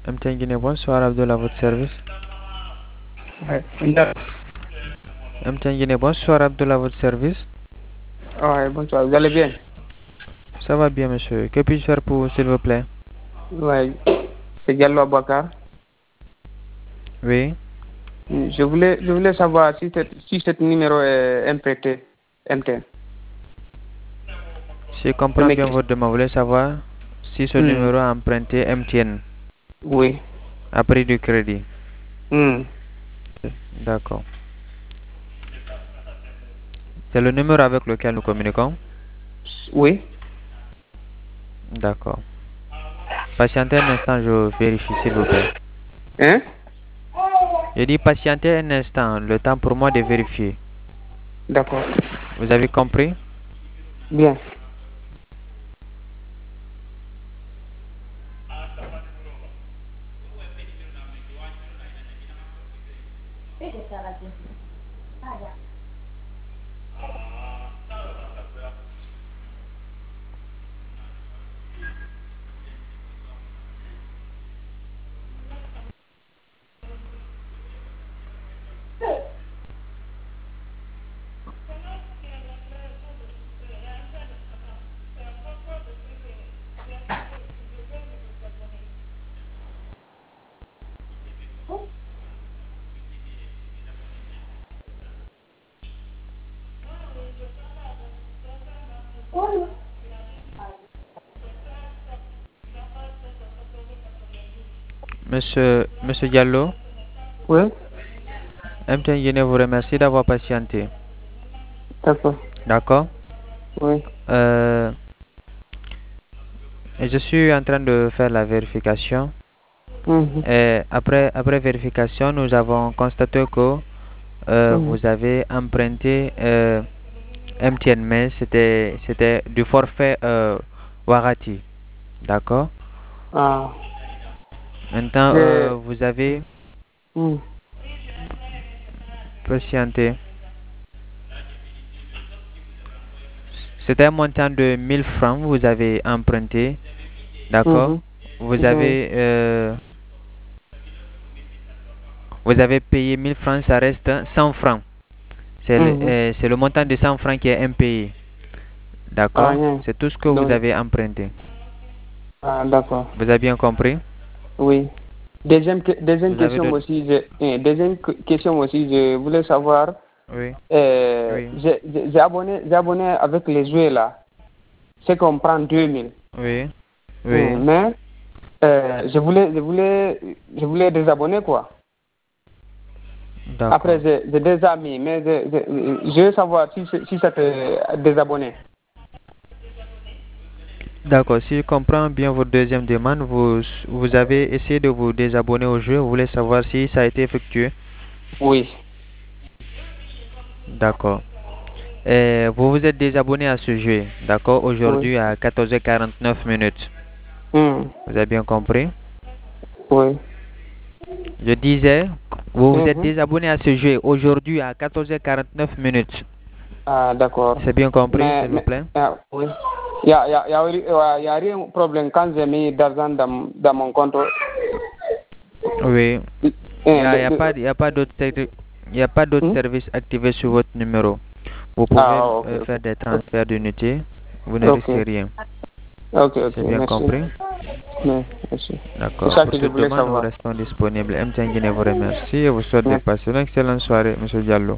MTN Guinée, bonsoir Abdullah, à votre service. Ouais, MTN Guinée, bonsoir Abdullah, à votre service. ouais, bonsoir, vous allez bien? Ça va bien, monsieur. Que puis-je faire pour vous, s'il vous plaît? Ouais, c'est Diallo Abakar. Oui. Je voulais savoir si cet numéro est emprunté, MTN. Si je comprends bien votre demande, vous voulez savoir si ce numéro est emprunté MTN Oui. à prix du crédit. Hmm. D'accord. C'est le numéro avec lequel nous communiquons? Oui. D'accord. Patientez un instant, je vérifie, s'il vous plaît. Hein? Je dis patientez un instant, le temps pour moi de vérifier. D'accord. Vous avez compris? Bien. Monsieur Diallo, Oui. MTN Guinée vous remercie d'avoir patienté. D'accord. D'accord? Oui. Je suis en train de faire la vérification. Mhm. Et après vérification, nous avons constaté que Mhm. vous avez emprunté MTN, mais c'était du forfait Warati. D'accord? Ah. Maintenant, C'est... vous avez Hmm. patienté. C'était un montant de 1000 francs, vous avez emprunté. D'accord? Mhm. Vous Oui. avez, vous avez payé 1000 francs, ça reste 100 francs. Mhm. C'est le montant de 100 francs qui est impayé. Ah, D'accord? rien. C'est tout ce que vous Donc, avez emprunté. ah, d'accord. Vous avez bien compris? Oui. Deuxième Vous avez question d'autres? aussi, question aussi, je voulais savoir, Oui, oui, j'ai abonné avec les jouets là, c'est qu'on prend 2000. oui, oui. Mais je voulais désabonner quoi. Après, D'accord. j'ai des amis, mais je veux savoir si ça te désabonné. D'accord. Si je comprends bien votre deuxième demande, vous avez essayé de vous désabonner au jeu. Vous voulez savoir si ça a été effectué. Oui. D'accord. Et vous vous êtes désabonné à ce jeu. D'accord. Oui. Aujourd'hui à 14h49 minutes. Hmm. Vous avez bien compris? Oui. Je disais, vous vous êtes Mhm. désabonné à ce jeu aujourd'hui à 14h49 minutes. Ah, d'accord. C'est bien compris, Mais, s'il vous mais plaît? oui. Il y a rien de problème quand j'ai mis d'argent dans mon compte. Oui. Il n'y Hein, a, y a pas, y a pas d'autres y a pas d'autres hmm? services activés sur votre numéro. Vous pouvez Ah, ok, ok. faire des Ok, transferts d'unités. Vous ne ok, risquez rien. ok, ok, C'est bien merci. compris? Merci. C'est D'accord. ça Pour que je toute voulais demande, nous savoir. restons disponibles. MTN Guinée vous remercie et vous souhaite de Merci. passer une excellente soirée, Monsieur Diallo.